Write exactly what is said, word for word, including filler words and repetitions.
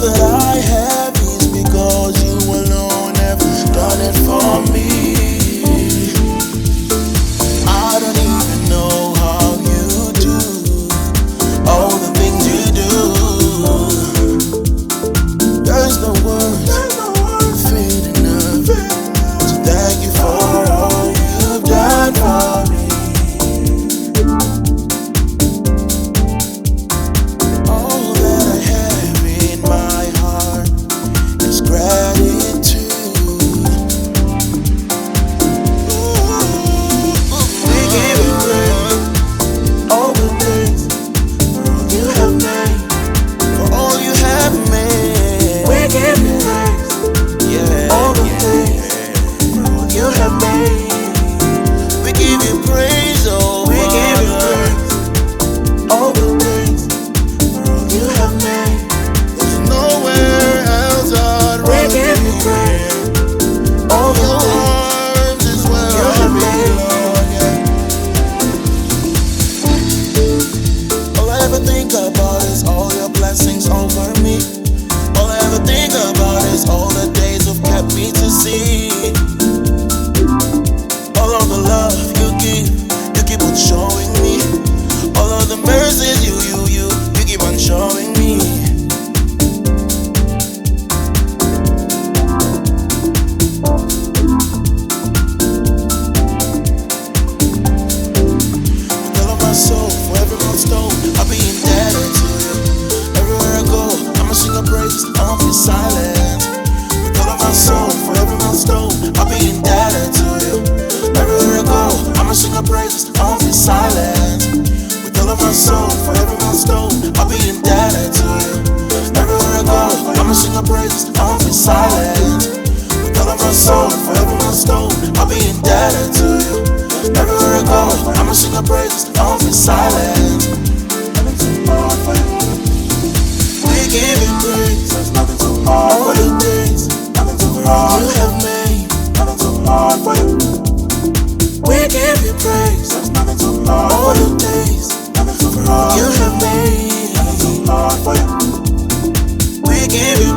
that I have is because you alone have done it for me. I don't even know how you do all the things you do. There's no words fit enough to thank you for all you've done for me. All that I have in my heart is gratitude. We give you praise, all the things you have made, for all you have made. We give you praise, yeah, all the things you have made. We give you praise, oh, we give you praise, all the things you have made. There's nowhere else I'd rather. We give you praise, all the things is where you have made. All I ever think about is all your blessings over me. All I ever think about is all the days you've kept me to see. All of the love you give, you keep on showing me. All of the mercies you, you, you, you keep on showing me. With all of my soul, for every milestone, I'll be indebted to you. Everywhere I go, I'ma sing a praise, I'll be silent. With all of my soul, for every milestone, I'll be indebted to you. Everywhere I go, I'ma sing a praise, I'll be silent. With all of my soul, for every milestone, I'll be indebted to you. Everywhere I go, I'ma sing a praise, I'll be silent. With all of my soul, for every milestone, I'll be indebted to you. Everywhere I go, I'ma sing a praise, I'll be silent. Nothing too hard for you. We give you praise, there's nothing too hard for you. All the things, nothing too hard you have made, nothing too hard for you. We give you praise, there's nothing too hard. All the things, nothing too hard you have made, nothing too hard for you. We give you